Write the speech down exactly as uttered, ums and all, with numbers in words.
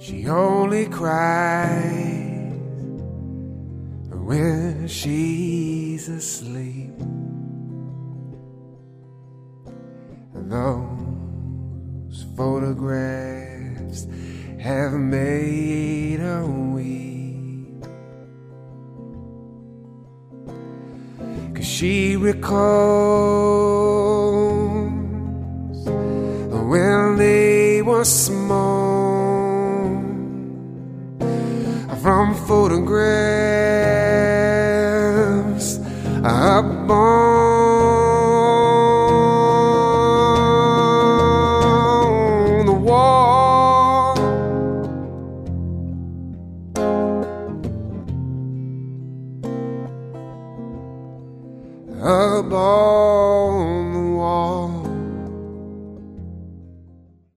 She only cries when she's asleep. Those photographs have made her weep, 'cause she recalls when they were small, from photographs up on the wall. Up on